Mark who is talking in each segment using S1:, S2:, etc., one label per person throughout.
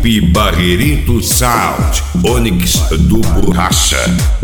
S1: Equipe Barreirito Sound, Onyx do Borracha.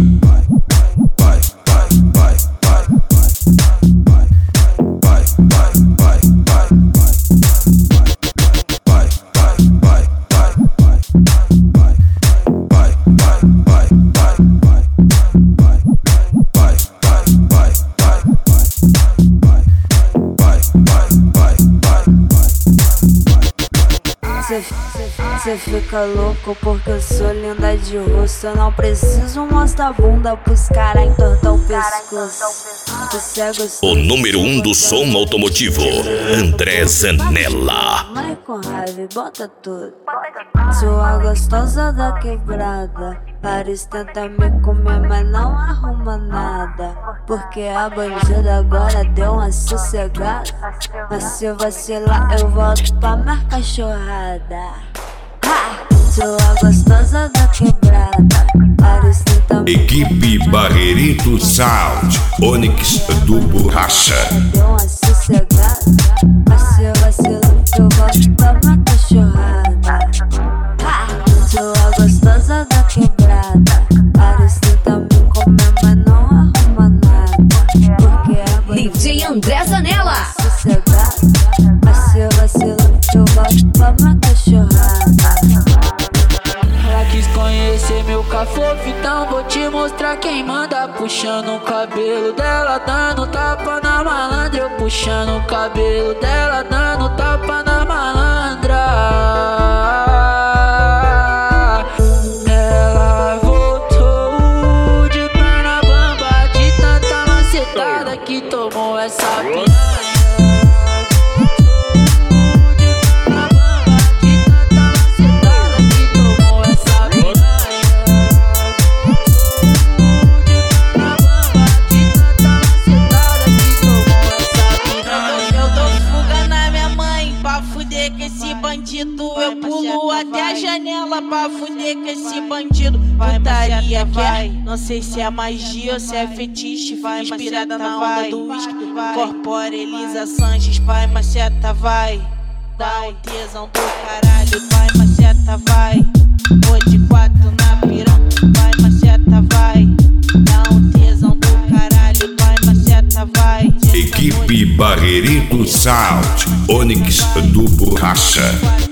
S2: Cê fica louco porque eu sou linda de rosto. Eu não preciso mostrar a bunda pros caras entortar o pescoço.
S1: O número 1 do som automotivo, André Zanella.
S2: Vai com raiva e bota tudo. Sua gostosa da quebrada, Paris tenta me comer, mas não arruma nada. Porque a bandida agora deu uma sossegada. Mas se vacilar eu volto pra minha cachorrada. Sua gostosa da quebrada, Paris tenta me
S1: Equipe Barreirito Sound, Onyx do Borracha.
S2: deu uma sossegada. Mas se vacilar eu volto pra minha cachorrada. Sua gostosa da quebrada, Paris tenta me comer, mas não arruma nada. Porque a bandida
S3: DJ André Zanella.
S2: sossegada. Mas se vacilar eu volto pra minha cachorrada.
S4: Ela quis conhecer meu cafofo, então vou te mostrar quem manda. Puxando o cabelo dela, dando tapa na malandra. Eu puxando o cabelo dela, dando tapa na malandra. Ela voltou de perna bamba, de tanta macetada que tomou essa piranha.
S5: Eu pulo até a janela pra fuder com esse bandido. Putaria quer? Não sei se é magia ou se é fetiche. Vai inspirada na onda do whisky. Corpora Elisa Sanches, pai maceta vai. Dá um tesão do caralho, pai maceta vai. Vou de 4 na piranha, pai maceta vai. Dá um tesão do caralho, pai maceta vai.
S1: Equipe Barreirito Sound, Onyx do Borracha.